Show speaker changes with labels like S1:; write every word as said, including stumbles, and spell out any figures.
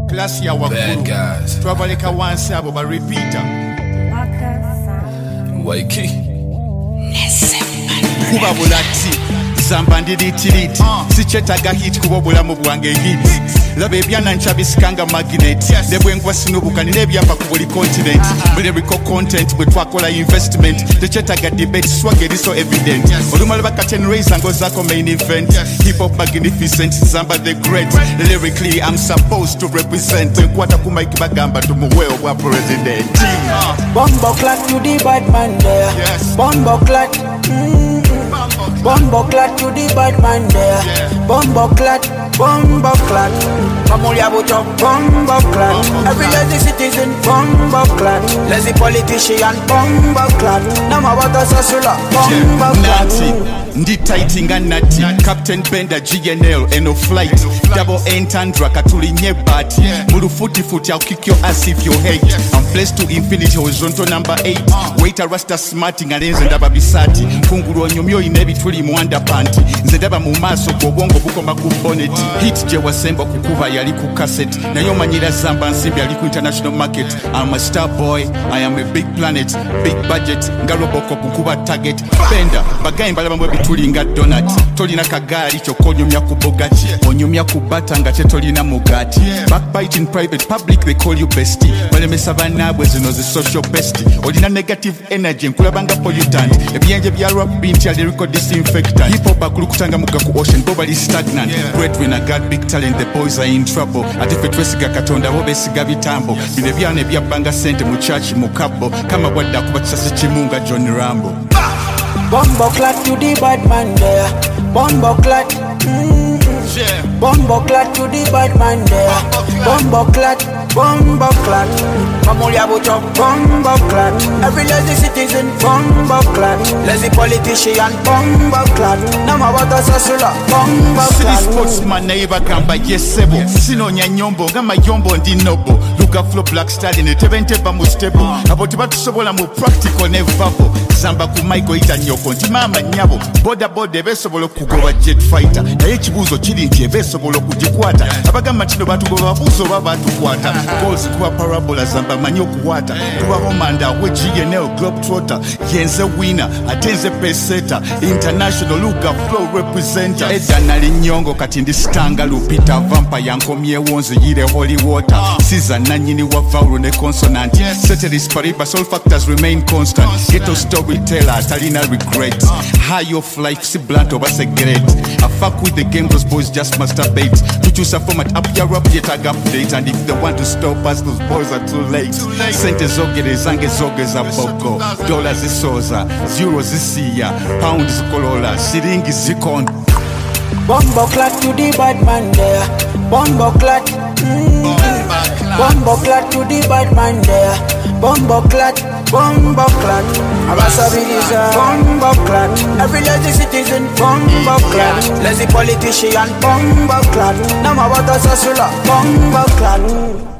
S1: Class ya wakuru twabaleka wansi abo ba repeater
S2: Waiki
S1: kuba bulati zamba ndiritiriti sichetaga hit kuba bulamu bwange hit laba ebyana nchabisikanga magnet nebwengwa sinubukani nebyapa ku buli continent lyrical content bwe twakola investment techetaga debate swag is so evident olumala bakaten raise ngo zako main event hip hop magnificent zamba the great lyrically I'm supposed to represent nkwata ku mic bagamba tumuweo bwa president
S3: bombo clat to the bad man there bombo clat bombo clat to the bad man there bombo clat bombo clat Mamulia buto bombo clat every lazy citizen bombo clat lazy politician bombo clat nama wata sasula bombo clat
S1: ndi tightinga nati Captain Bender G N L eno flight double entendre katulinye bat mulufuti futi I'll kick your ass if you hate I'm blessed to infinity horizontal number eight wait a rasta smarting alenze ndaba bisati fungulu nyumyo inebi tuli mu underpanty nze ndaba mu maso gobongo bukoma ku bonnet hit je wasemba kukuba yali ku cassette nayo manyira zamba nsimbi yali ku international market I'm a star boy I am a big planet big budget ngaloboko kukuba target Bender bagayi mbalaba mwe tulinga donut tolina kagari chokonyumya ku bogati onyumya ku batanga chetolina mugati backbite in private public they call you bestie wale mesaba nabwe zino the social bestie olina negative energy nkulabanga pollutant ebyenje bya rap binti ali lyrical disinfectant hip hop akulukutanga muga ku ocean bobali stagnant great when I got big talent the boys are in trouble atife twesiga katonda bo besiga bitambo bine byane byabanga sente mu church mu kabo kama wadda kuba kisasi kimunga John Rambo
S3: bombo clat to the bad man there bombo clat mm, yeah. bombo clat to the bad man there bombo clat bombo clat Mamulia buto bombo clat every lazy citizen bombo clat lazy politician bombo clat nama wata sasula bombo clat
S1: sportsman neighbor gamba yesebo sinonya nyombo ngama yombo ndi nobo luka flow black star in tebente ba mu stable aboti batusobola mu practical ne verbal zamba ku Michael ita nyoko nti mama nyabo boda boda besobola kugoba jet fighter naye kibuzo kiri nti besobola kujikwata abagamba kino batu goba buzo baba tukwata goals kuba parabola zamba manyo kuwata kuba homanda we G N L Globetrotter yenze winner atenze peseta international luka flow representer edana linyongo kati ndi stanga lupita vampa yankomye wonze yire holy water siza nanyini wa vowel ne consonant ceteris paribus all factors remain constant ghetto storyteller talina regret high of life si blunt over cigarette I fuck with the game those boys just masturbate to choose a format up your rap yet I update and if they want to stop us those boys are too late sente zogere zange zoge za boko dollars isoza zeros isiya pounds kolola siringi zikon
S3: bombo clat to the bad man there bombo clat mm, bombo clat to the bad man there bombo clat bombo clat abasabiliza bombo clat every lazy citizen bombo clat lazy politician bombo clat nama wata sasula bombo clat